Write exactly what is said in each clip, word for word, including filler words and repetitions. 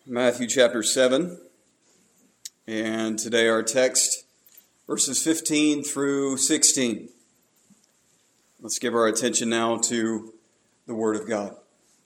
Matthew chapter seven, and today our text, verses fifteen through sixteen. Let's give our attention now to the Word of God.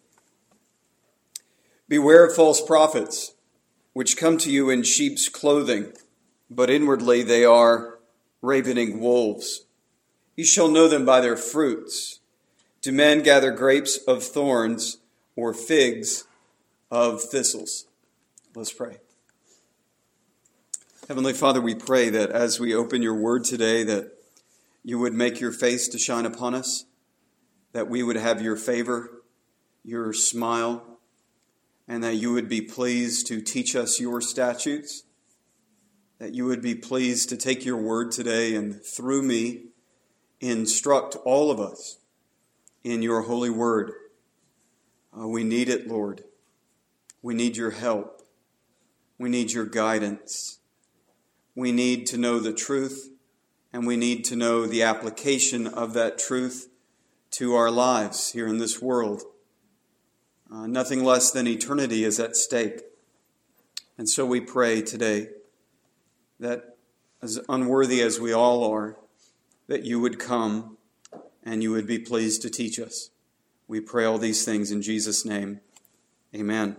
Beware of false prophets, which come to you in sheep's clothing, but inwardly they are ravening wolves. You shall know them by their fruits. Do men gather grapes of thorns or figs of thistles? Let's pray. Heavenly Father, we pray that as we open your word today, that you would make your face to shine upon us, that we would have your favor, your smile, and that you would be pleased to teach us your statutes, that you would be pleased to take your word today and through me instruct all of us in your holy word. Uh, we need it, Lord. We need your help. We need your guidance. We need to know the truth, and we need to know the application of that truth to our lives here in this world. Uh, nothing less than eternity is at stake. And so we pray today that, as unworthy as we all are, that you would come and you would be pleased to teach us. We pray all these things in Jesus' name. Amen.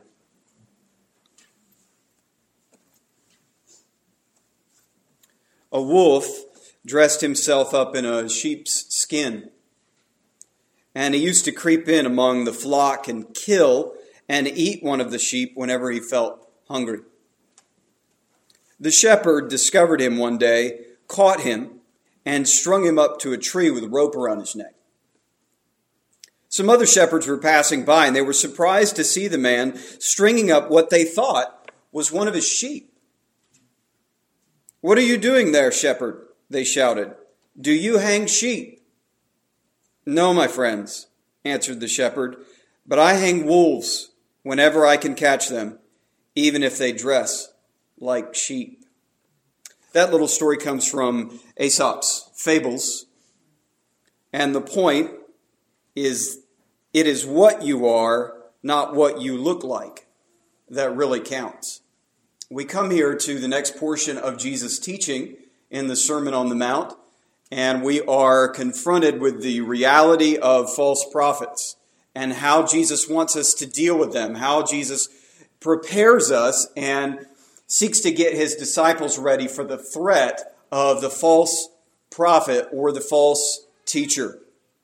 A wolf dressed himself up in a sheep's skin, and he used to creep in among the flock and kill and eat one of the sheep whenever he felt hungry. The shepherd discovered him one day, caught him, and strung him up to a tree with a rope around his neck. Some other shepherds were passing by, and they were surprised to see the man stringing up what they thought was one of his sheep. "What are you doing there, shepherd?" they shouted. "Do you hang sheep?" "No, my friends," answered the shepherd, "but I hang wolves whenever I can catch them, even if they dress like sheep." That little story comes from Aesop's Fables, and the point is, it is what you are, not what you look like, that really counts. We come here to the next portion of Jesus' teaching in the Sermon on the Mount, and we are confronted with the reality of false prophets and how Jesus wants us to deal with them, how Jesus prepares us and seeks to get his disciples ready for the threat of the false prophet or the false teacher.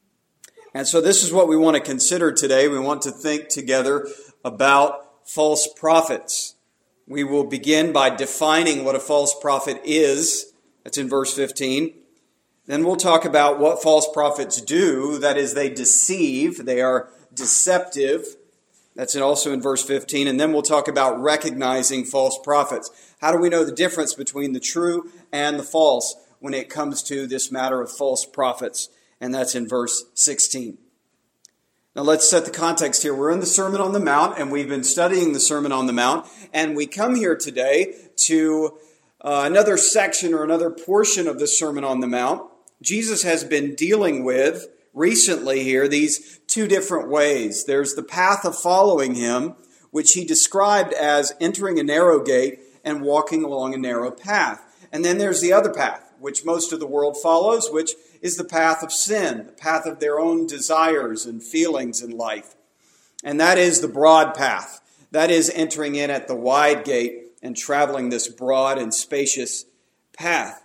And so this is what we want to consider today. We want to think together about false prophets. We will begin by defining what a false prophet is. That's in verse fifteen. Then we'll talk about what false prophets do. That is, they deceive. They are deceptive. That's also in verse fifteen. And then we'll talk about recognizing false prophets. How do we know the difference between the true and the false when it comes to this matter of false prophets? And that's in verse sixteen. Now let's set the context here. We're in the Sermon on the Mount, and we've been studying the Sermon on the Mount. And we come here today to uh, another section or another portion of the Sermon on the Mount. Jesus has been dealing with recently here these two different ways. There's the path of following him, which he described as entering a narrow gate and walking along a narrow path. And then there's the other path, which most of the world follows, which is the path of sin, the path of their own desires and feelings in life. And that is the broad path. That is entering in at the wide gate and traveling this broad and spacious path.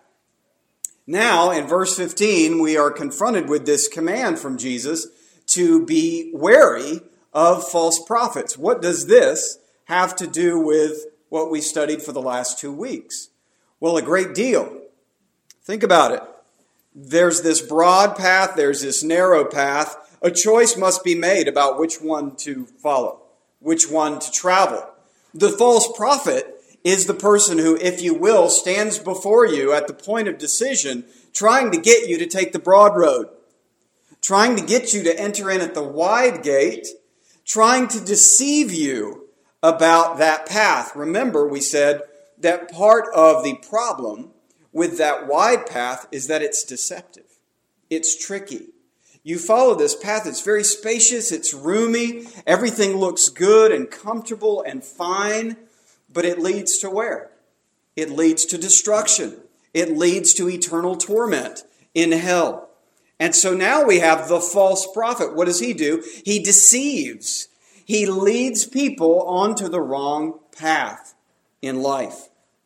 Now, in verse fifteen, we are confronted with this command from Jesus to be wary of false prophets. What does this have to do with what we studied for the last two weeks? Well, a great deal. Think about it. There's this broad path, there's this narrow path. A choice must be made about which one to follow, which one to travel. The false prophet is the person who, if you will, stands before you at the point of decision, trying to get you to take the broad road, trying to get you to enter in at the wide gate, trying to deceive you about that path. Remember, we said that part of the problem with that wide path is that it's deceptive. It's tricky. You follow this path. It's very spacious. It's roomy. Everything looks good and comfortable and fine. But it leads to where? It leads to destruction. It leads to eternal torment in hell. And so now we have the false prophet. What does he do? He deceives. He leads people onto the wrong path in life.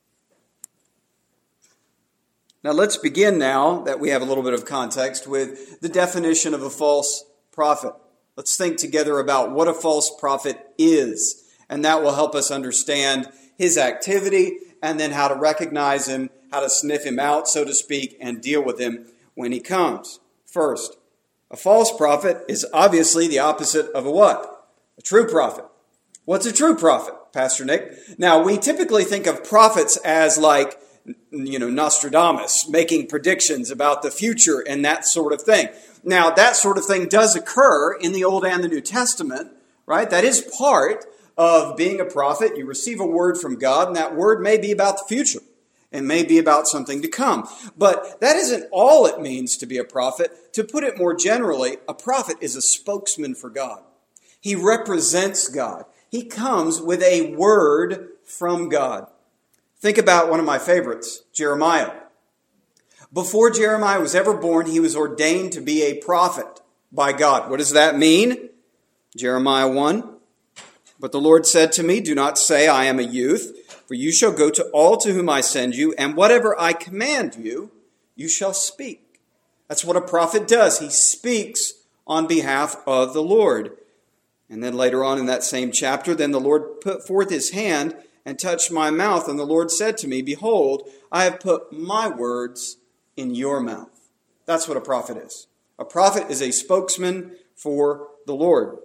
Now let's begin, now that we have a little bit of context, with the definition of a false prophet. Let's think together about what a false prophet is, and that will help us understand his activity and then how to recognize him, how to sniff him out, so to speak, and deal with him when he comes. First, a false prophet is obviously the opposite of a what? A true prophet. What's a true prophet, Pastor Nick? Now, we typically think of prophets as like, you know, Nostradamus, making predictions about the future and that sort of thing. Now, that sort of thing does occur in the Old and the New Testament, right? That is part of being a prophet. You receive a word from God, and that word may be about the future. It may be about something to come. But that isn't all it means to be a prophet. To put it more generally, a prophet is a spokesman for God. He represents God. He comes with a word from God. Think about one of my favorites, Jeremiah. Before Jeremiah was ever born, he was ordained to be a prophet by God. What does that mean? Jeremiah one. But the Lord said to me, do not say I am a youth, for you shall go to all to whom I send you, and whatever I command you, you shall speak. That's what a prophet does. He speaks on behalf of the Lord. And then later on in that same chapter, then the Lord put forth his hand and touched my mouth, and the Lord said to me, behold, I have put my words in your mouth. That's what a prophet is. A prophet is a spokesman for the Lord.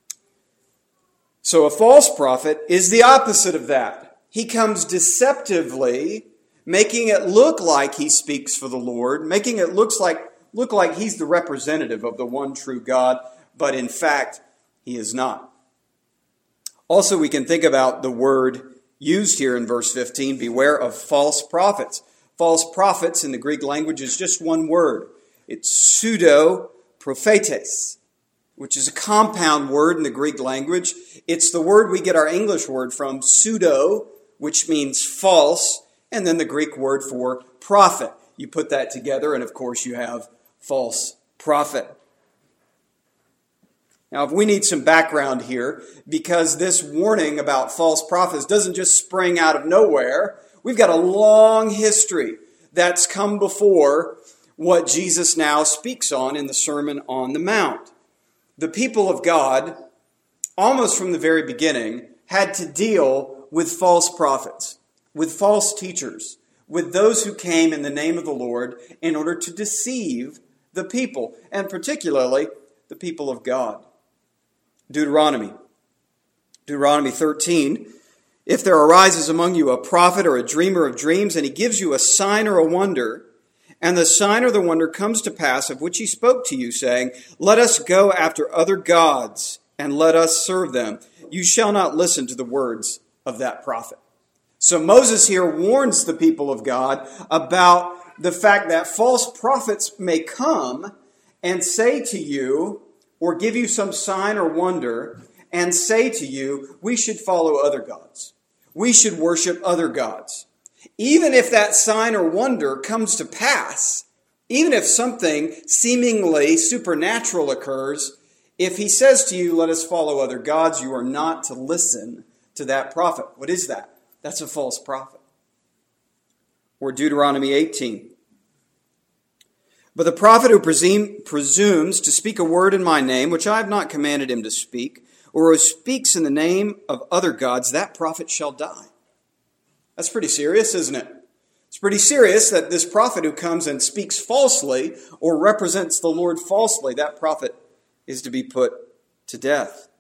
So a false prophet is the opposite of that. He comes deceptively, making it look like he speaks for the Lord, making it looks like, look like he's the representative of the one true God, but in fact, he is not. Also, we can think about the word used here in verse fifteen, beware of false prophets. False prophets in the Greek language is just one word. It's pseudo-prophetes, which is a compound word in the Greek language. It's the word we get our English word from, pseudo, which means false, and then the Greek word for prophet. You put that together, and of course you have false prophet. Now, if we need some background here, because this warning about false prophets doesn't just spring out of nowhere, we've got a long history that's come before what Jesus now speaks on in the Sermon on the Mount. The people of God, almost from the very beginning, had to deal with false prophets, with false teachers, with those who came in the name of the Lord in order to deceive the people, and particularly the people of God. Deuteronomy. Deuteronomy thirteen. If there arises among you a prophet or a dreamer of dreams, and he gives you a sign or a wonder, and the sign or the wonder comes to pass of which he spoke to you, saying, let us go after other gods, and let us serve them, you shall not listen to the words of that prophet. So Moses here warns the people of God about the fact that false prophets may come and say to you, or give you some sign or wonder, and say to you, we should follow other gods. We should worship other gods. Even if that sign or wonder comes to pass, even if something seemingly supernatural occurs, if he says to you, let us follow other gods, you are not to listen to that prophet. What is that? That's a false prophet. Or Deuteronomy eighteen. But the prophet who presume, presumes to speak a word in my name, which I have not commanded him to speak, or who speaks in the name of other gods, that prophet shall die. That's pretty serious, isn't it? It's pretty serious that this prophet who comes and speaks falsely or represents the Lord falsely, that prophet is to be put to death.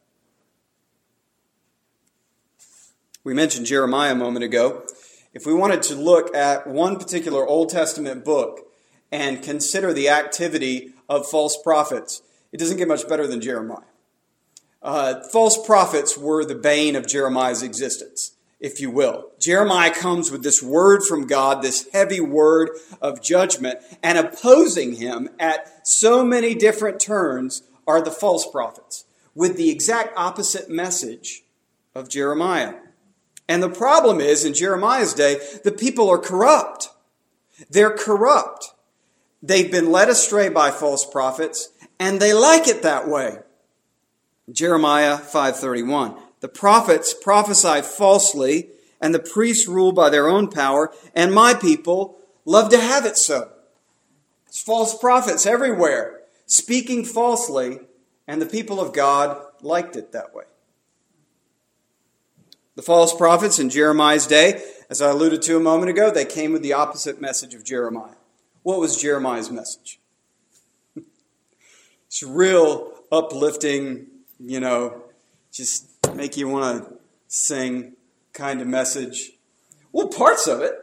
We mentioned Jeremiah a moment ago. If we wanted to look at one particular Old Testament book and consider the activity of false prophets, it doesn't get much better than Jeremiah. Uh, false prophets were the bane of Jeremiah's existence. if you will. Jeremiah comes with this word from God, this heavy word of judgment, and opposing him at so many different turns are the false prophets, with the exact opposite message of Jeremiah. And the problem is, in Jeremiah's day, the people are corrupt. They're corrupt. They've been led astray by false prophets, and they like it that way. Jeremiah five thirty-one. The prophets prophesy falsely, and the priests rule by their own power, and my people love to have it so. There's false prophets everywhere, speaking falsely, and the people of God liked it that way. The false prophets in Jeremiah's day, as I alluded to a moment ago, they came with the opposite message of Jeremiah. What was Jeremiah's message? It's real uplifting, you know, just make you want to sing kind of message. Well, parts of it.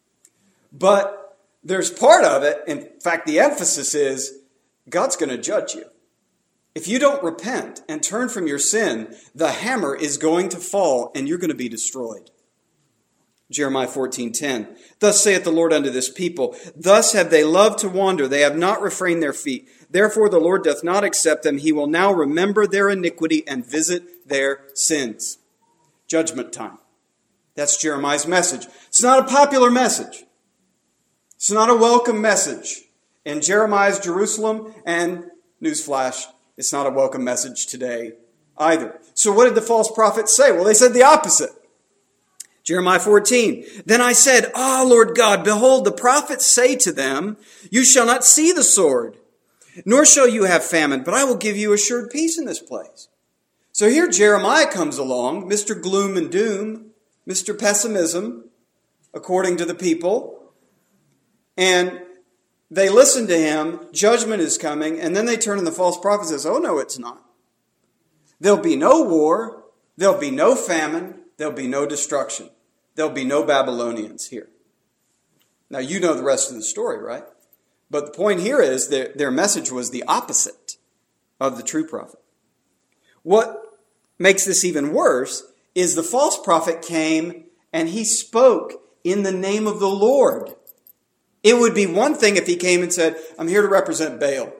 But there's part of it, in fact, the emphasis is God's going to judge you. If you don't repent and turn from your sin, the hammer is going to fall and you're going to be destroyed. Jeremiah fourteen ten. Thus saith the Lord unto this people, thus have they loved to wander, they have not refrained their feet. Therefore the Lord doth not accept them. He will now remember their iniquity and visit their sins. Judgment time. That's Jeremiah's message. It's not a popular message. It's not a welcome message in Jeremiah's Jerusalem, and newsflash, it's not a welcome message today either. So what did the false prophets say? Well, they said the opposite. Jeremiah fourteen. Then I said, Ah, Lord God, behold, the prophets say to them, you shall not see the sword, nor shall you have famine, but I will give you assured peace in this place. So here Jeremiah comes along, Mister Gloom and Doom, Mister Pessimism, according to the people, and they listen to him, judgment is coming, and then they turn to the false prophet and says, oh no, it's not. There'll be no war, there'll be no famine, there'll be no destruction. There'll be no Babylonians here. Now, you know the rest of the story, right? But the point here is that their message was the opposite of the true prophet. What makes this even worse is the false prophet came and he spoke in the name of the Lord. It would be one thing if he came and said, I'm here to represent Baal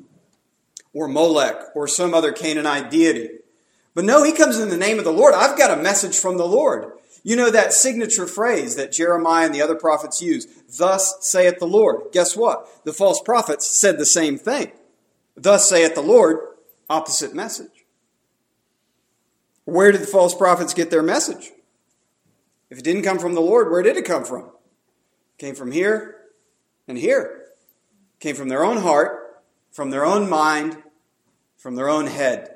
or Molech or some other Canaanite deity. But no, he comes in the name of the Lord. I've got a message from the Lord. You know that signature phrase that Jeremiah and the other prophets use, thus saith the Lord. Guess what? The false prophets said the same thing. Thus saith the Lord, opposite message. Where did the false prophets get their message? If it didn't come from the Lord, where did it come from? It came from here and here. It came from their own heart, from their own mind, from their own head.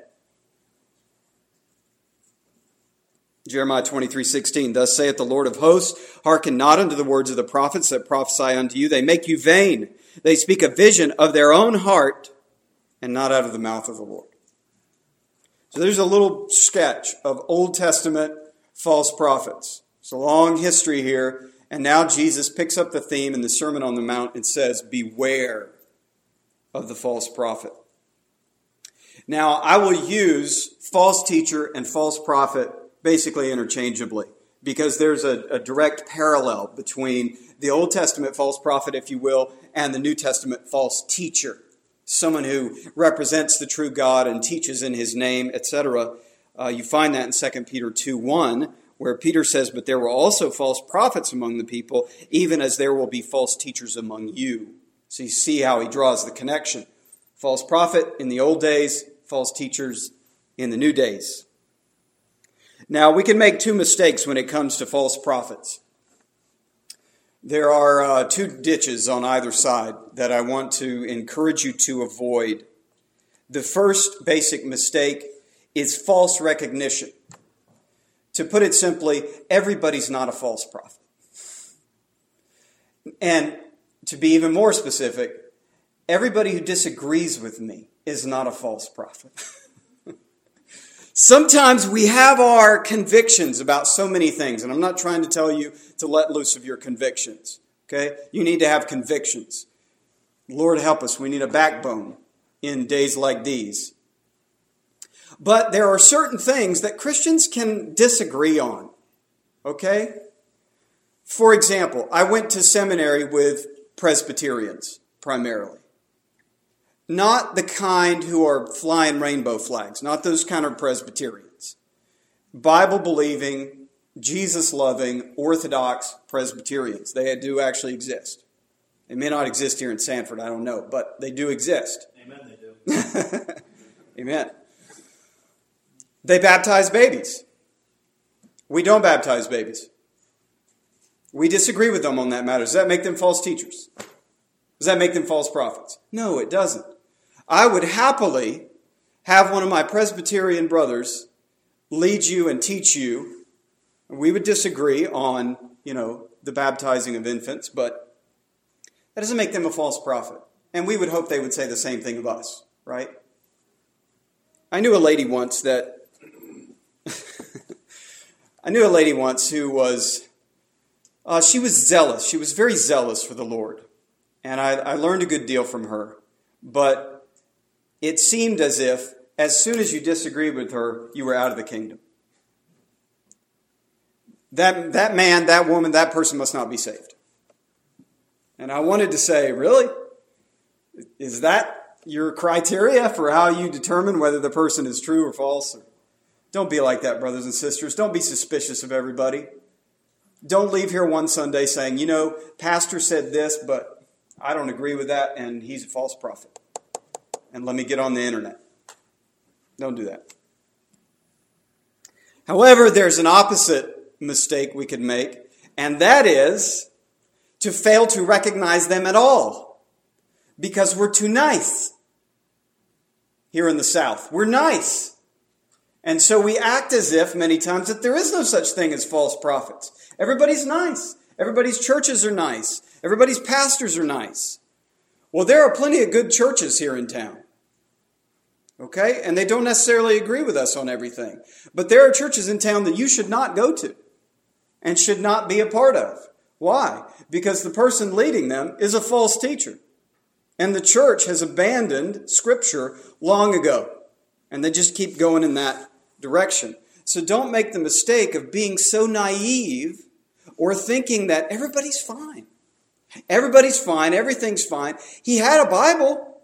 Jeremiah twenty-three sixteen. Thus saith the Lord of hosts, hearken not unto the words of the prophets that prophesy unto you. They make you vain. They speak a vision of their own heart and not out of the mouth of the Lord. So there's a little sketch of Old Testament false prophets. It's a long history here. And now Jesus picks up the theme in the Sermon on the Mount and says, beware of the false prophet. Now, I will use false teacher and false prophet basically interchangeably, because there's a, a direct parallel between the Old Testament false prophet, if you will, and the New Testament false teacher, someone who represents the true God and teaches in his name, et cetera. Uh, you find that in Second Peter two one, where Peter says, but there were also false prophets among the people, even as there will be false teachers among you. So you see how he draws the connection. False prophet in the old days, false teachers in the new days. Now, we can make two mistakes when it comes to false prophets. There are uh, two ditches on either side that I want to encourage you to avoid. The first basic mistake is false recognition. To put it simply, everybody's not a false prophet. And to be even more specific, everybody who disagrees with me is not a false prophet. Sometimes we have our convictions about so many things, and I'm not trying to tell you to let loose of your convictions, okay? You need to have convictions. Lord help us, we need a backbone in days like these. But there are certain things that Christians can disagree on. Okay? For example, I went to seminary with Presbyterians, primarily. Not the kind who are flying rainbow flags, not those kind of Presbyterians. Bible-believing, Jesus-loving, Orthodox Presbyterians. They do actually exist. They may not exist here in Sanford, I don't know, but they do exist. Amen, they do. Amen. They baptize babies. We don't baptize babies. We disagree with them on that matter. Does that make them false teachers? Does that make them false prophets? No, it doesn't. I would happily have one of my Presbyterian brothers lead you and teach you. We would disagree on, you know, the baptizing of infants, but that doesn't make them a false prophet. And we would hope they would say the same thing of us, right? I knew a lady once that I knew a lady once who was Uh, she was zealous. She was very zealous for the Lord. And I, I learned a good deal from her. But it seemed as if as soon as you disagreed with her, you were out of the kingdom. That, that man, that woman, that person must not be saved. And I wanted to say, really? Is that your criteria for how you determine whether the person is true or false? Don't be like that, brothers and sisters. Don't be suspicious of everybody. Don't leave here one Sunday saying, you know, pastor said this, but I don't agree with that, and he's a false prophet. And let me get on the internet. Don't do that. However, there's an opposite mistake we could make, and that is to fail to recognize them at all because we're too nice here in the South. We're nice. And so we act as if many times that there is no such thing as false prophets. Everybody's nice. Everybody's churches are nice. Everybody's pastors are nice. Well, there are plenty of good churches here in town. Okay? And they don't necessarily agree with us on everything. But there are churches in town that you should not go to and should not be a part of. Why? Because the person leading them is a false teacher. And the church has abandoned Scripture long ago. And they just keep going in that direction. So don't make the mistake of being so naive or thinking that everybody's fine. Everybody's fine. Everything's fine. He had a Bible.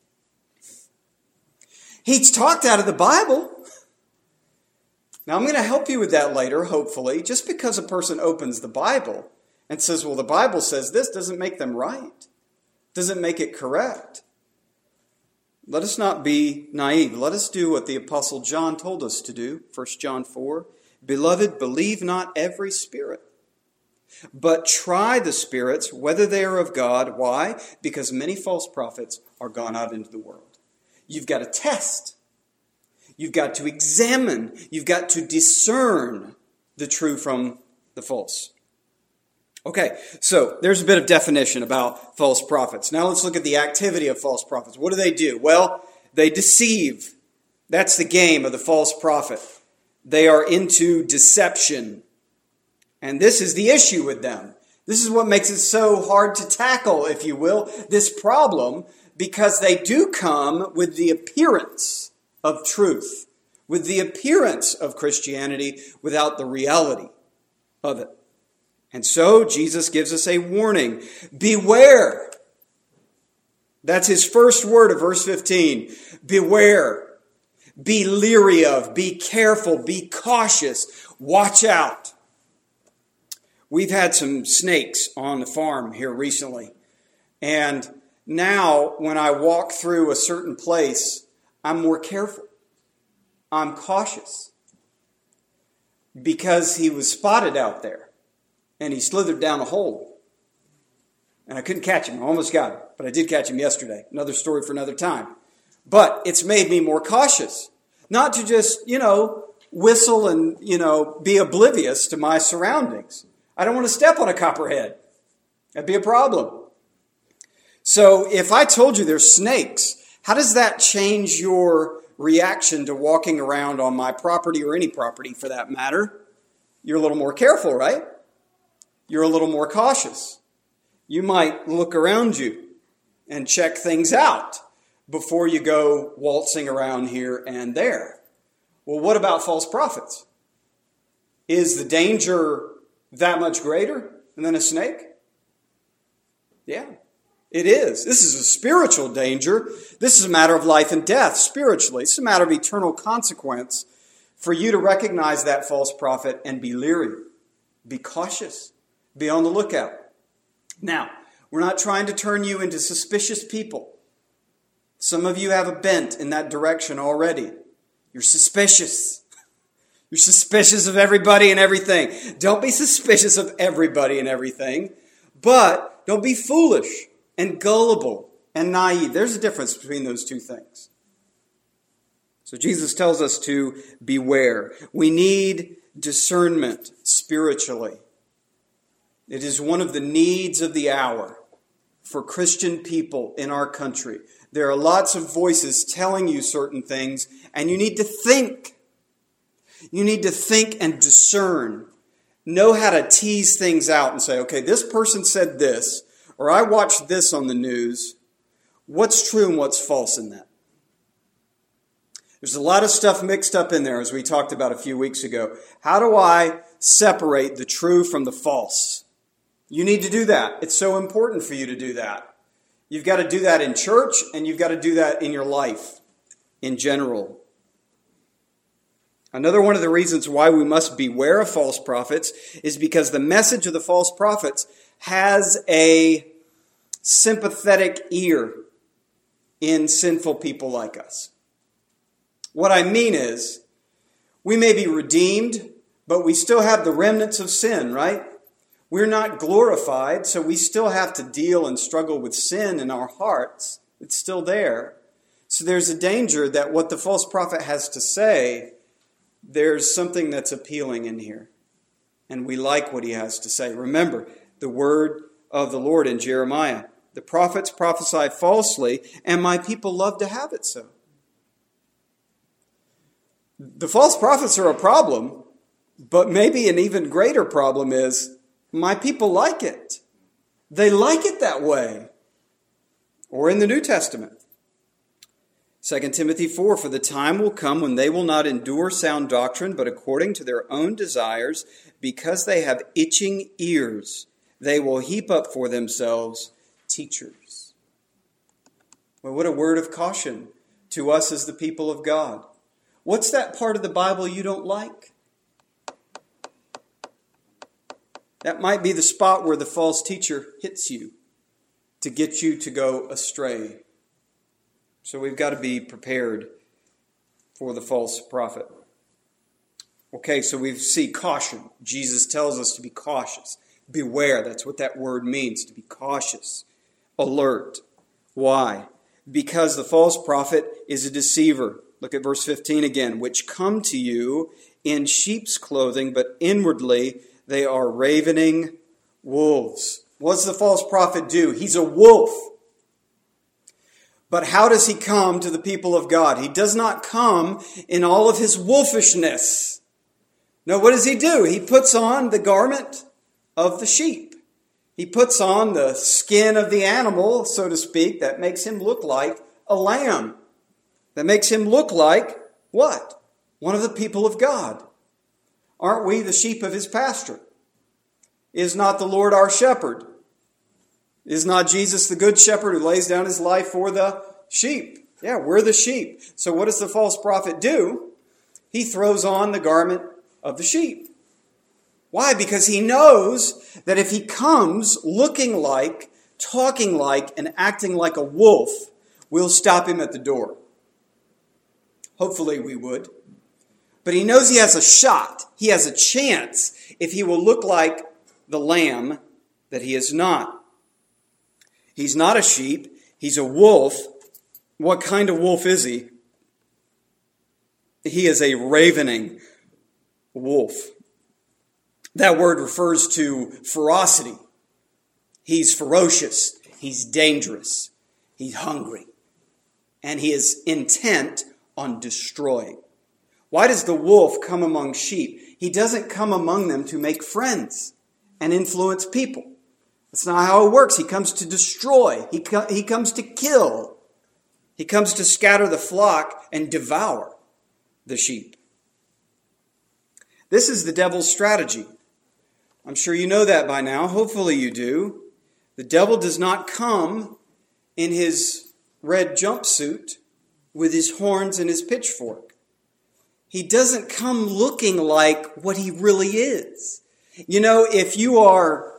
He's talked out of the Bible. Now, I'm going to help you with that later, hopefully. Just because a person opens the Bible and says, well, the Bible says this, doesn't make them right. Doesn't make it correct. Let us not be naive. Let us do what the Apostle John told us to do. First John four. Beloved, believe not every spirit, but try the spirits, whether they are of God. Why? Because many false prophets are gone out into the world. You've got to test. You've got to examine. You've got to discern the true from the false. Okay, so there's a bit of definition about false prophets. Now let's look at the activity of false prophets. What do they do? Well, they deceive. That's the game of the false prophet. They are into deception. And this is the issue with them. This is what makes it so hard to tackle, if you will, this problem, because they do come with the appearance of truth, with the appearance of Christianity without the reality of it. And so Jesus gives us a warning. Beware. That's his first word of verse fifteen. Beware. Be leery of. Be careful. Be cautious. Watch out. We've had some snakes on the farm here recently. And now when I walk through a certain place, I'm more careful. I'm cautious. Because he was spotted out there. And he slithered down a hole. And I couldn't catch him. I almost got him. But I did catch him yesterday. Another story for another time. But it's made me more cautious. Not to just, you know, whistle and, you know, be oblivious to my surroundings. I don't want to step on a copperhead. That'd be a problem. So if I told you there's snakes, how does that change your reaction to walking around on my property or any property for that matter? You're a little more careful, right? You're a little more cautious. You might look around you and check things out before you go waltzing around here and there. Well, what about false prophets? Is the danger that much greater than a snake? Yeah, it is. This is a spiritual danger. This is a matter of life and death spiritually. It's a matter of eternal consequence for you to recognize that false prophet and be leery. Be cautious. Be on the lookout. Now, we're not trying to turn you into suspicious people. Some of you have a bent in that direction already. You're suspicious. You're suspicious of everybody and everything. Don't be suspicious of everybody and everything, but don't be foolish and gullible and naive. There's a difference between those two things. So Jesus tells us to beware. We need discernment spiritually. It is one of the needs of the hour for Christian people in our country. There are lots of voices telling you certain things, and you need to think. You need to think and discern. Know how to tease things out and say, okay, this person said this, or I watched this on the news. What's true and what's false in that? There's a lot of stuff mixed up in there, as we talked about a few weeks ago. How do I separate the true from the false? You need to do that. It's so important for you to do that. You've got to do that in church, and you've got to do that in your life in general. Another one of the reasons why we must beware of false prophets is because the message of the false prophets has a sympathetic ear in sinful people like us. What I mean is, we may be redeemed, but we still have the remnants of sin, right? We're not glorified, so we still have to deal and struggle with sin in our hearts. It's still there. So there's a danger that what the false prophet has to say, there's something that's appealing in here. And we like what he has to say. Remember the word of the Lord in Jeremiah. The prophets prophesy falsely, and my people love to have it so. The false prophets are a problem, but maybe an even greater problem is my people like it. They like it that way. Or in the New Testament. Second Timothy four, for the time will come when they will not endure sound doctrine, but according to their own desires, because they have itching ears, they will heap up for themselves teachers. Well, what a word of caution to us as the people of God. What's that part of the Bible you don't like? That might be the spot where the false teacher hits you to get you to go astray. So we've got to be prepared for the false prophet. Okay, so we see caution. Jesus tells us to be cautious. Beware, that's what that word means, to be cautious. Alert. Why? Because the false prophet is a deceiver. Look at verse fifteen again. Which come to you in sheep's clothing, but inwardly they are ravening wolves. What does the false prophet do? He's a wolf. But how does he come to the people of God? He does not come in all of his wolfishness. No, what does he do? He puts on the garment of the sheep. He puts on the skin of the animal, so to speak, that makes him look like a lamb. That makes him look like what? One of the people of God. Aren't we the sheep of his pasture? Is not the Lord our shepherd? Is not Jesus the good shepherd who lays down his life for the sheep? Yeah, we're the sheep. So what does the false prophet do? He throws on the garment of the sheep. Why? Because he knows that if he comes looking like, talking like, and acting like a wolf, we'll stop him at the door. Hopefully we would. But he knows he has a shot. He has a chance if he will look like the lamb that he is not. He's not a sheep. He's a wolf. What kind of wolf is he? He is a ravening wolf. That word refers to ferocity. He's ferocious. He's dangerous. He's hungry. And he is intent on destroying. Why does the wolf come among sheep? He doesn't come among them to make friends and influence people. That's not how it works. He comes to destroy. He, co- he comes to kill. He comes to scatter the flock and devour the sheep. This is the devil's strategy. I'm sure you know that by now. Hopefully you do. The devil does not come in his red jumpsuit with his horns and his pitchfork. He doesn't come looking like what he really is. You know, if you are,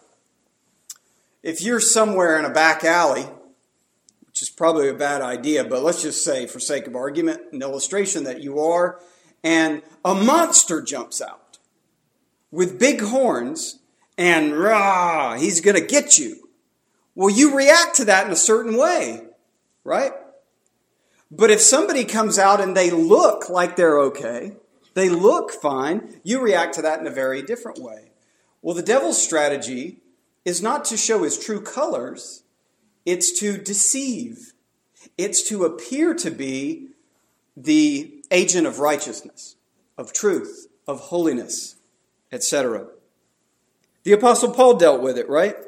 if you're somewhere in a back alley, which is probably a bad idea, but let's just say, for sake of argument, an illustration that you are, and a monster jumps out with big horns, and rah, he's going to get you. Well, you react to that in a certain way, right? But if somebody comes out and they look like they're okay, they look fine, you react to that in a very different way. Well, the devil's strategy is not to show his true colors, it's to deceive. It's to appear to be the agent of righteousness, of truth, of holiness, et cetera. The Apostle Paul dealt with it, right?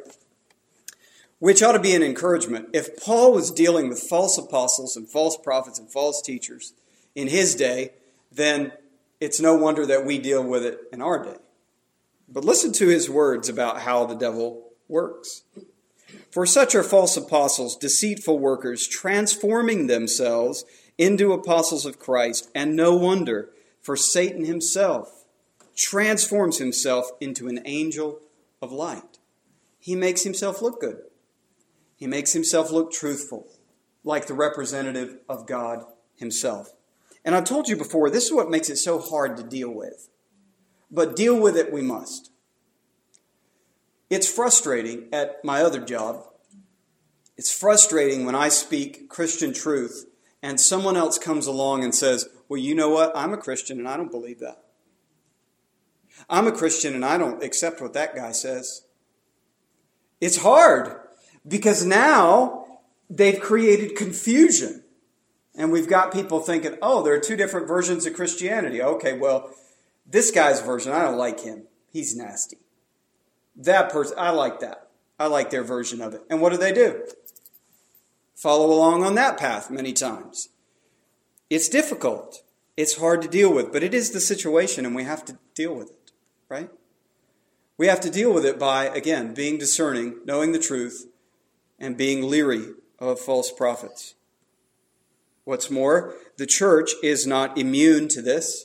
Which ought to be an encouragement. If Paul was dealing with false apostles and false prophets and false teachers in his day, then it's no wonder that we deal with it in our day. But listen to his words about how the devil works. For such are false apostles, deceitful workers, transforming themselves into apostles of Christ. And no wonder, for Satan himself transforms himself into an angel of light. He makes himself look good. He makes himself look truthful, like the representative of God himself. And I've told you before, this is what makes it so hard to deal with. But deal with it we must. It's frustrating at my other job. It's frustrating when I speak Christian truth and someone else comes along and says, well, you know what? I'm a Christian and I don't believe that. I'm a Christian and I don't accept what that guy says. It's hard. Because now they've created confusion. And we've got people thinking, oh, there are two different versions of Christianity. Okay, well, this guy's version, I don't like him. He's nasty. That person, I like that. I like their version of it. And what do they do? Follow along on that path many times. It's difficult. It's hard to deal with. But it is the situation and we have to deal with it, right? We have to deal with it by, again, being discerning, knowing the truth, and being leery of false prophets. What's more, the church is not immune to this.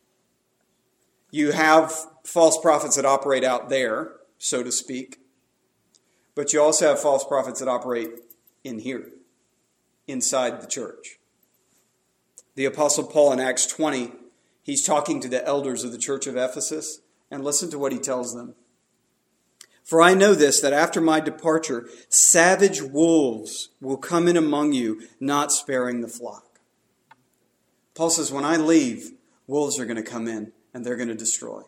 You have false prophets that operate out there, so to speak. But you also have false prophets that operate in here, inside the church. The Apostle Paul in Acts twenty, he's talking to the elders of the church of Ephesus, and listen to what he tells them. For I know this, that after my departure, savage wolves will come in among you, not sparing the flock. Paul says, when I leave, wolves are going to come in and they're going to destroy.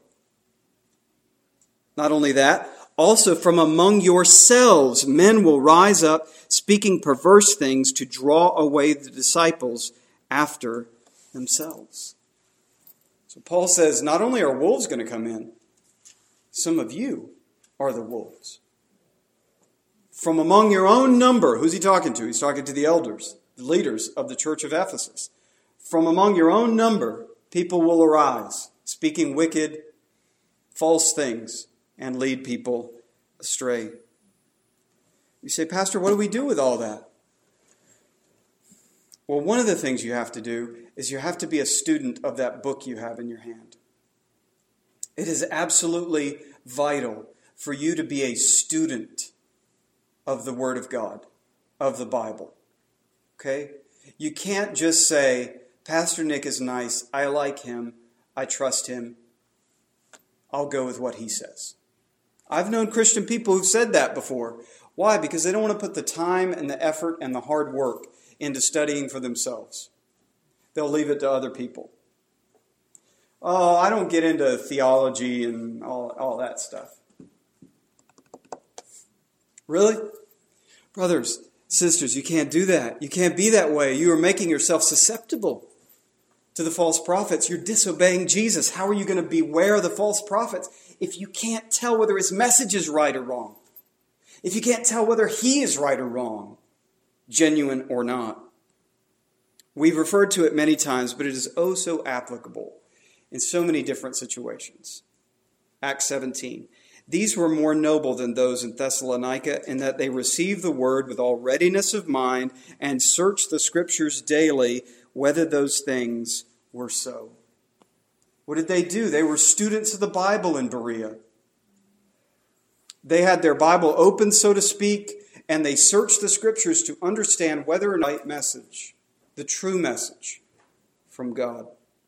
Not only that, also from among yourselves, men will rise up, speaking perverse things to draw away the disciples after themselves. So Paul says, not only are wolves going to come in, some of you are the wolves. From among your own number, who's he talking to? He's talking to the elders, the leaders of the church of Ephesus. From among your own number, people will arise, speaking wicked, false things, and lead people astray. You say, Pastor, what do we do with all that? Well, one of the things you have to do is you have to be a student of that book you have in your hand. It is absolutely vital for you to be a student of the Word of God, of the Bible. Okay? You can't just say, Pastor Nick is nice, I like him, I trust him, I'll go with what he says. I've known Christian people who've said that before. Why? Because they don't want to put the time and the effort and the hard work into studying for themselves. They'll leave it to other people. Oh, I don't get into theology and all, all that stuff. Really? Brothers, sisters, you can't do that. You can't be that way. You are making yourself susceptible to the false prophets. You're disobeying Jesus. How are you going to beware of the false prophets if you can't tell whether his message is right or wrong? If you can't tell whether he is right or wrong, genuine or not? We've referred to it many times, but it is oh so applicable in so many different situations. Acts seventeen. These were more noble than those in Thessalonica in that they received the word with all readiness of mind and searched the Scriptures daily whether those things were so. What did they do? They were students of the Bible in Berea. They had their Bible open, so to speak, and they searched the Scriptures to understand whether or not the right message, the true message from God.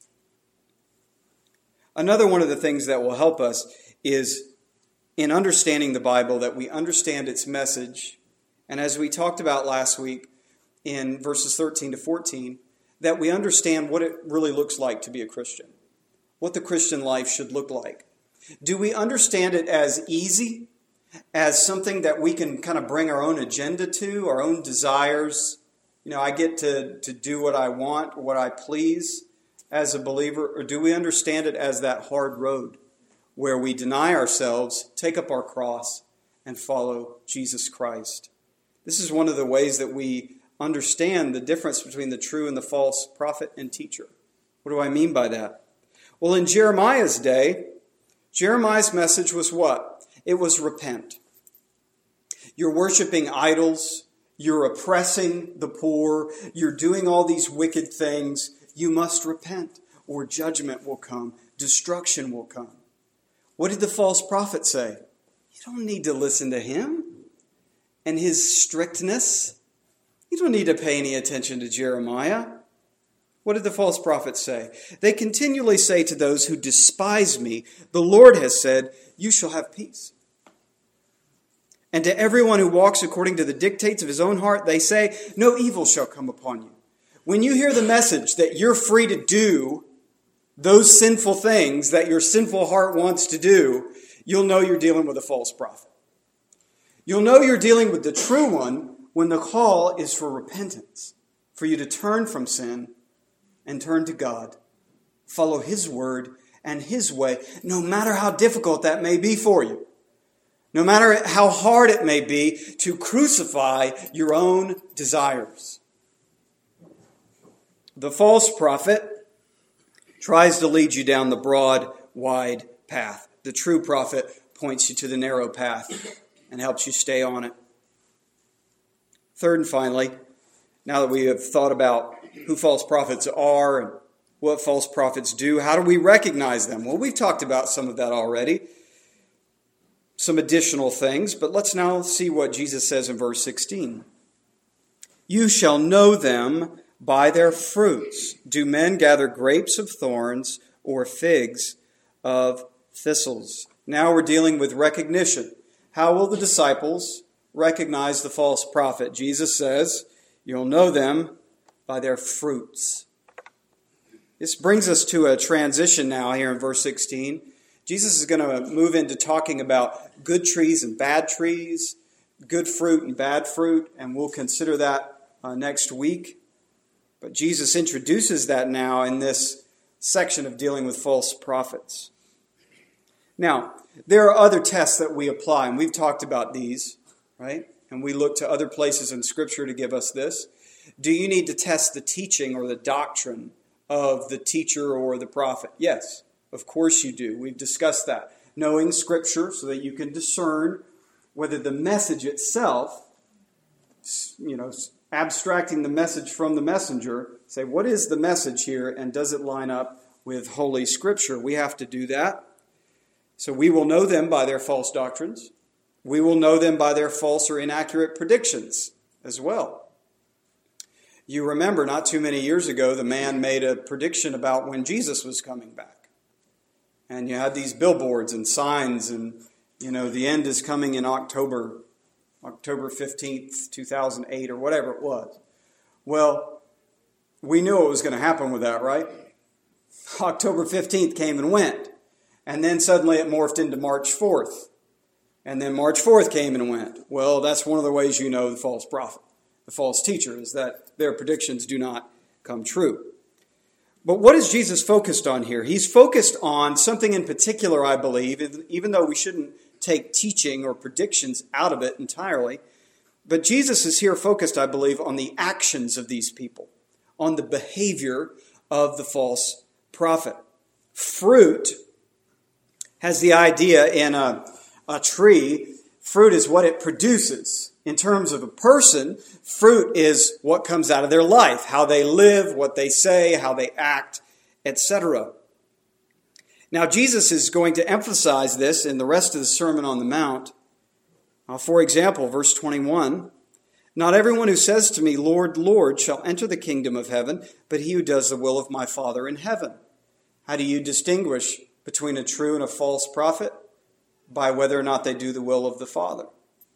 Another one of the things that will help us is in understanding the Bible, that we understand its message. And as we talked about last week in verses thirteen to fourteen, that we understand what it really looks like to be a Christian, what the Christian life should look like. Do we understand it as easy, as something that we can kind of bring our own agenda to, our own desires? You know, I get to, to do what I want, what I please as a believer, or do we understand it as that hard road where we deny ourselves, take up our cross, and follow Jesus Christ? This is one of the ways that we understand the difference between the true and the false prophet and teacher. What do I mean by that? Well, in Jeremiah's day, Jeremiah's message was what? It was repent. You're worshiping idols. You're oppressing the poor. You're doing all these wicked things. You must repent, or judgment will come. Destruction will come. What did the false prophet say? You don't need to listen to him and his strictness. You don't need to pay any attention to Jeremiah. What did the false prophet say? They continually say to those who despise me, the Lord has said, you shall have peace. And to everyone who walks according to the dictates of his own heart, they say, no evil shall come upon you. When you hear the message that you're free to do those sinful things that your sinful heart wants to do, you'll know you're dealing with a false prophet. You'll know you're dealing with the true one when the call is for repentance, for you to turn from sin and turn to God, follow his word and his way, no matter how difficult that may be for you, no matter how hard it may be to crucify your own desires. The false prophet tries to lead you down the broad, wide path. The true prophet points you to the narrow path and helps you stay on it. Third and finally, now that we have thought about who false prophets are and what false prophets do, how do we recognize them? Well, we've talked about some of that already, some additional things, but let's now see what Jesus says in verse sixteen. You shall know them by their fruits. Do men gather grapes of thorns or figs of thistles? Now we're dealing with recognition. How will the disciples recognize the false prophet? Jesus says, you'll know them by their fruits. This brings us to a transition now here in verse sixteen. Jesus is going to move into talking about good trees and bad trees, good fruit and bad fruit, and we'll consider that uh, next week. But Jesus introduces that now in this section of dealing with false prophets. Now, there are other tests that we apply, and we've talked about these, right? And we look to other places in Scripture to give us this. Do you need to test the teaching or the doctrine of the teacher or the prophet? Yes, of course you do. We've discussed that. Knowing Scripture so that you can discern whether the message itself, you know, abstracting the message from the messenger, say, what is the message here and does it line up with Holy Scripture? We have to do that. So we will know them by their false doctrines. We will know them by their false or inaccurate predictions as well. You remember not too many years ago, the man made a prediction about when Jesus was coming back. And you had these billboards and signs and, you know, the end is coming in October, October fifteenth, two thousand eight, or whatever it was. Well, we knew what was going to happen with that, right? October fifteenth came and went. And then suddenly it morphed into March fourth. And then March fourth came and went. Well, that's one of the ways you know the false prophet, the false teacher, is that their predictions do not come true. But what is Jesus focused on here? He's focused on something in particular, I believe, even though we shouldn't take teaching or predictions out of it entirely. But Jesus is here focused, I believe, on the actions of these people, on the behavior of the false prophet. Fruit has the idea in a, a tree, fruit is what it produces. In terms of a person, fruit is what comes out of their life, how they live, what they say, how they act, et cetera. Now, Jesus is going to emphasize this in the rest of the Sermon on the Mount. Uh, for example, verse twenty-one, "Not everyone who says to me, 'Lord, Lord,' shall enter the kingdom of heaven, but he who does the will of my Father in heaven." How do you distinguish between a true and a false prophet? By whether or not they do the will of the Father.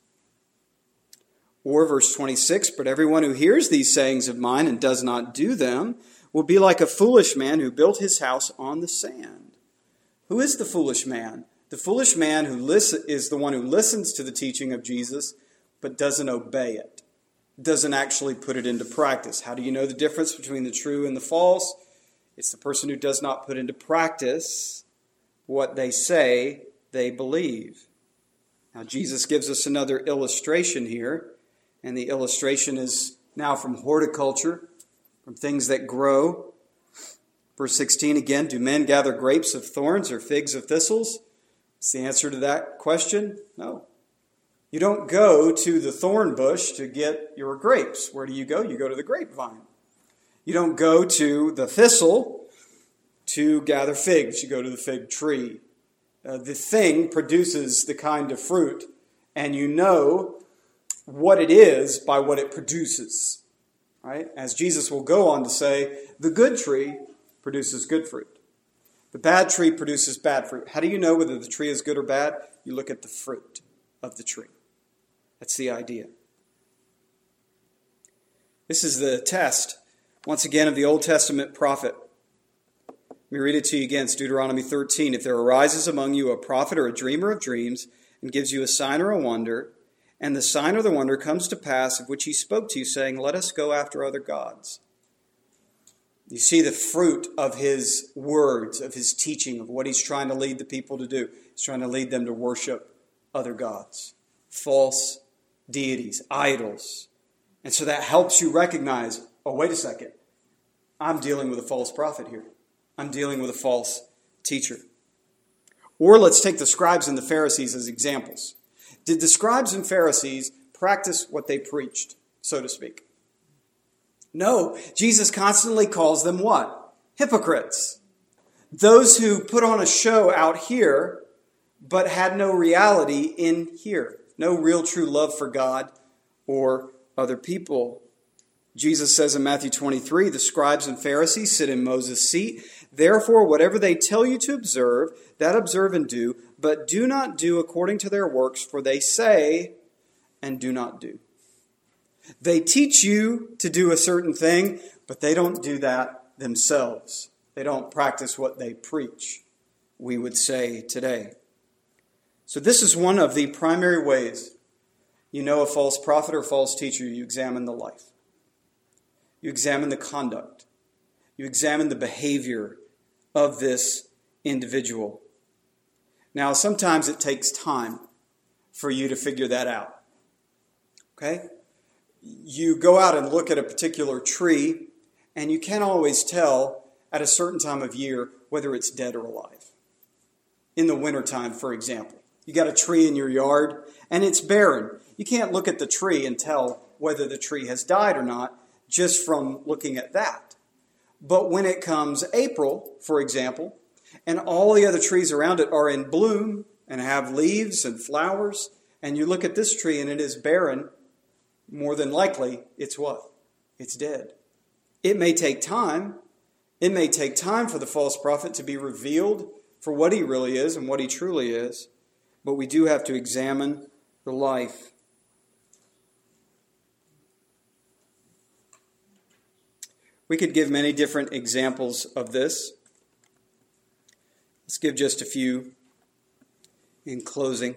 Or verse twenty-six, "But everyone who hears these sayings of mine and does not do them will be like a foolish man who built his house on the sand." Who is the foolish man? The foolish man who listen, is the one who listens to the teaching of Jesus but doesn't obey it, doesn't actually put it into practice. How do you know the difference between the true and the false? It's the person who does not put into practice what they say they believe. Now, Jesus gives us another illustration here, and the illustration is now from horticulture, from things that grow. Verse sixteen again, "Do men gather grapes of thorns or figs of thistles?" What's the answer to that question? No. You don't go to the thorn bush to get your grapes. Where do you go? You go to the grapevine. You don't go to the thistle to gather figs. You go to the fig tree. Uh, the thing produces the kind of fruit, and you know what it is by what it produces. Right? As Jesus will go on to say, the good tree produces good fruit. The bad tree produces bad fruit. How do you know whether the tree is good or bad? You look at the fruit of the tree. That's the idea. This is the test, once again, of the Old Testament prophet. Let me read it to you again. It's Deuteronomy thirteen. "If there arises among you a prophet or a dreamer of dreams, and gives you a sign or a wonder, and the sign or the wonder comes to pass of which he spoke to you, saying, 'Let us go after other gods.'" You see the fruit of his words, of his teaching, of what he's trying to lead the people to do. He's trying to lead them to worship other gods, false deities, idols. And so that helps you recognize, oh, wait a second, I'm dealing with a false prophet here. I'm dealing with a false teacher. Or let's take the scribes and the Pharisees as examples. Did the scribes and Pharisees practice what they preached, so to speak? No, Jesus constantly calls them what? Hypocrites. Those who put on a show out here, but had no reality in here. No real true love for God or other people. Jesus says in Matthew twenty-three, "The scribes and Pharisees sit in Moses' seat. Therefore, whatever they tell you to observe, that observe and do, but do not do according to their works, for they say and do not do." They teach you to do a certain thing, but they don't do that themselves. They don't practice what they preach, we would say today. So this is one of the primary ways you know a false prophet or false teacher. You examine the life. You examine the conduct. You examine the behavior of this individual. Now, sometimes it takes time for you to figure that out. Okay? You go out and look at a particular tree, and you can't always tell at a certain time of year whether it's dead or alive. In the wintertime, for example. You got a tree in your yard, and it's barren. You can't look at the tree and tell whether the tree has died or not just from looking at that. But when it comes April, for example, and all the other trees around it are in bloom and have leaves and flowers, and you look at this tree and it is barren, more than likely, it's what? It's dead. It may take time. It may take time for the false prophet to be revealed for what he really is and what he truly is. But we do have to examine the life. We could give many different examples of this. Let's give just a few in closing.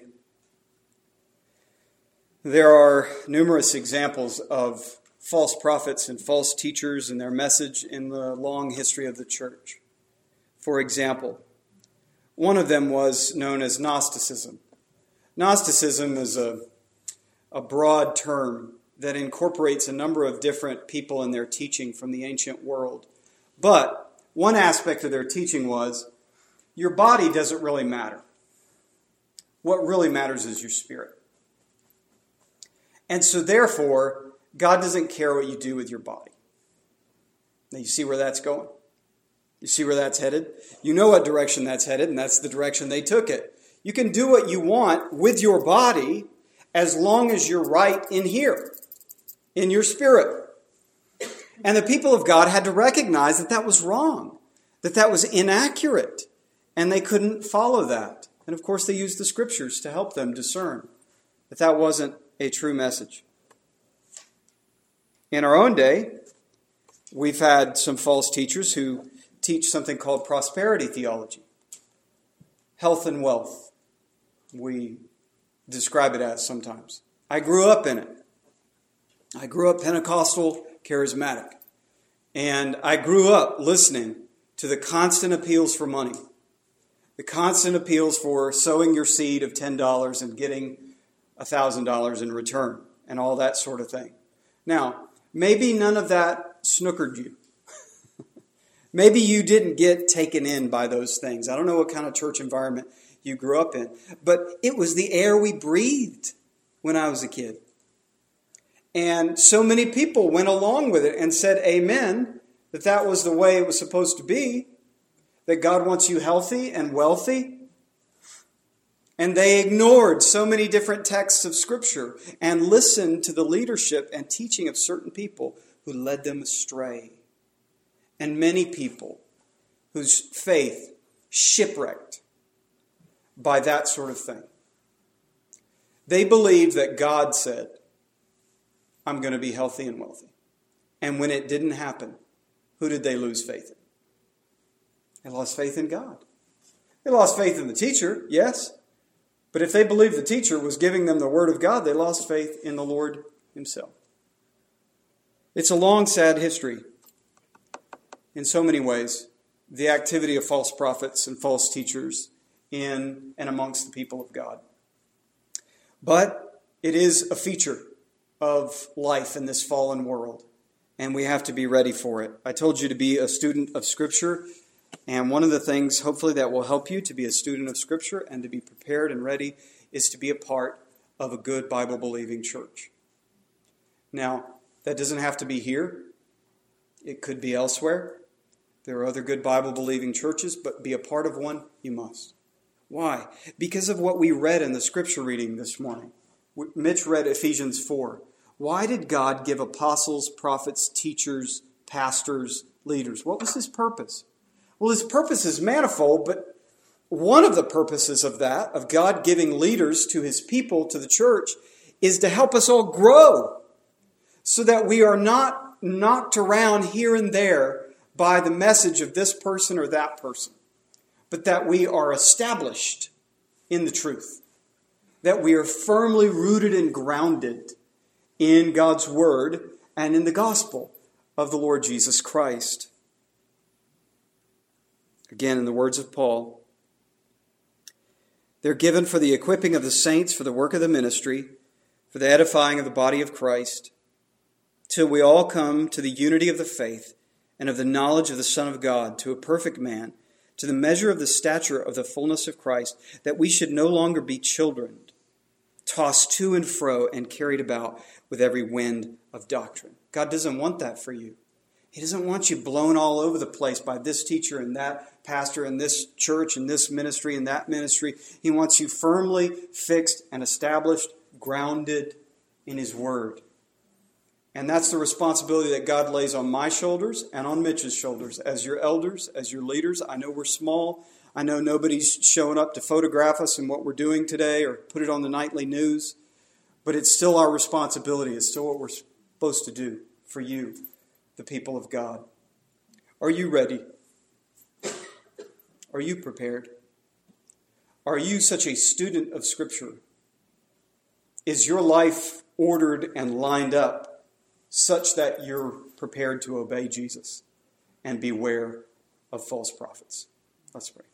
There are numerous examples of false prophets and false teachers and their message in the long history of the church. For example, one of them was known as Gnosticism. Gnosticism is a, a broad term that incorporates a number of different people in their teaching from the ancient world. But one aspect of their teaching was, your body doesn't really matter. What really matters is your spirit. And so therefore, God doesn't care what you do with your body. Now you see where that's going? You see where that's headed? You know what direction that's headed, and that's the direction they took it. You can do what you want with your body as long as you're right in here, in your spirit. And the people of God had to recognize that that was wrong, that that was inaccurate, and they couldn't follow that. And of course, they used the scriptures to help them discern that that wasn't a true message. In our own day, we've had some false teachers who teach something called prosperity theology, health and wealth. We describe it as sometimes. I grew up in it. I grew up Pentecostal, charismatic. And I grew up listening to the constant appeals for money, the constant appeals for sowing your seed of ten dollars and getting one thousand dollars in return and all that sort of thing. Now, maybe none of that snookered you. Maybe you didn't get taken in by those things. I don't know what kind of church environment you grew up in, but it was the air we breathed when I was a kid. And so many people went along with it and said amen, that that was the way it was supposed to be, that God wants you healthy and wealthy. And they ignored so many different texts of Scripture and listened to the leadership and teaching of certain people who led them astray. And many people whose faith shipwrecked by that sort of thing. They believed that God said, I'm going to be healthy and wealthy. And when it didn't happen, who did they lose faith in? They lost faith in God. They lost faith in the teacher, yes. But if they believed the teacher was giving them the word of God, they lost faith in the Lord himself. It's a long, sad history. In so many ways, the activity of false prophets and false teachers in and amongst the people of God. But it is a feature of life in this fallen world, and we have to be ready for it. I told you to be a student of Scripture, and one of the things, hopefully, that will help you to be a student of Scripture and to be prepared and ready is to be a part of a good Bible-believing church. Now, that doesn't have to be here. It could be elsewhere. There are other good Bible-believing churches, but be a part of one, you must. Why? Because of what we read in the Scripture reading this morning. Mitch read Ephesians four. Why did God give apostles, prophets, teachers, pastors, leaders? What was his purpose? Well, his purpose is manifold, but one of the purposes of that, of God giving leaders to his people, to the church, is to help us all grow so that we are not knocked around here and there by the message of this person or that person, but that we are established in the truth, that we are firmly rooted and grounded in God's word and in the gospel of the Lord Jesus Christ. Again, in the words of Paul, they're given for the equipping of the saints, for the work of the ministry, for the edifying of the body of Christ, till we all come to the unity of the faith and of the knowledge of the Son of God, to a perfect man, to the measure of the stature of the fullness of Christ, that we should no longer be children, tossed to and fro and carried about with every wind of doctrine. God doesn't want that for you. He doesn't want you blown all over the place by this teacher and that pastor and this church and this ministry and that ministry. He wants you firmly fixed and established, grounded in his word. And that's the responsibility that God lays on my shoulders and on Mitch's shoulders as your elders, as your leaders. I know we're small. I know nobody's showing up to photograph us and what we're doing today or put it on the nightly news. But it's still our responsibility. It's still what we're supposed to do for you, the people of God. Are you ready? Are you prepared? Are you such a student of Scripture? Is your life ordered and lined up such that you're prepared to obey Jesus and beware of false prophets? Let's pray.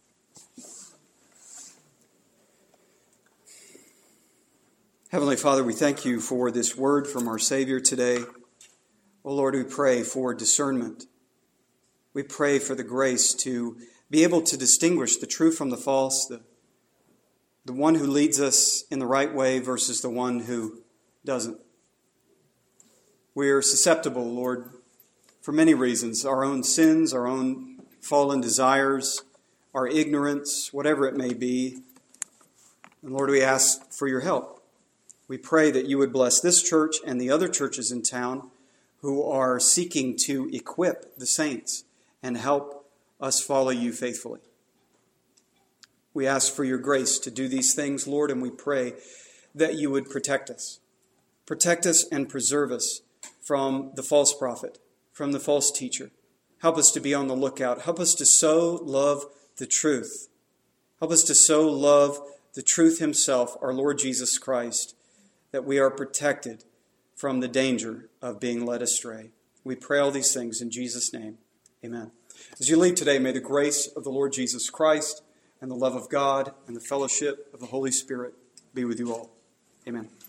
Heavenly Father, we thank you for this word from our Savior today. Oh Lord, we pray for discernment. We pray for the grace to be able to distinguish the true from the false, the, the one who leads us in the right way versus the one who doesn't. We're susceptible, Lord, for many reasons, our own sins, our own fallen desires, our ignorance, whatever it may be. And Lord, we ask for your help. We pray that you would bless this church and the other churches in town who are seeking to equip the saints and help us follow you faithfully. We ask for your grace to do these things, Lord, and we pray that you would protect us. Protect us and preserve us from the false prophet, from the false teacher. Help us to be on the lookout. Help us to so love the truth. Help us to so love the truth himself, our Lord Jesus Christ, that we are protected from the danger of being led astray. We pray all these things in Jesus' name. Amen. As you leave today, may the grace of the Lord Jesus Christ and the love of God and the fellowship of the Holy Spirit be with you all. Amen.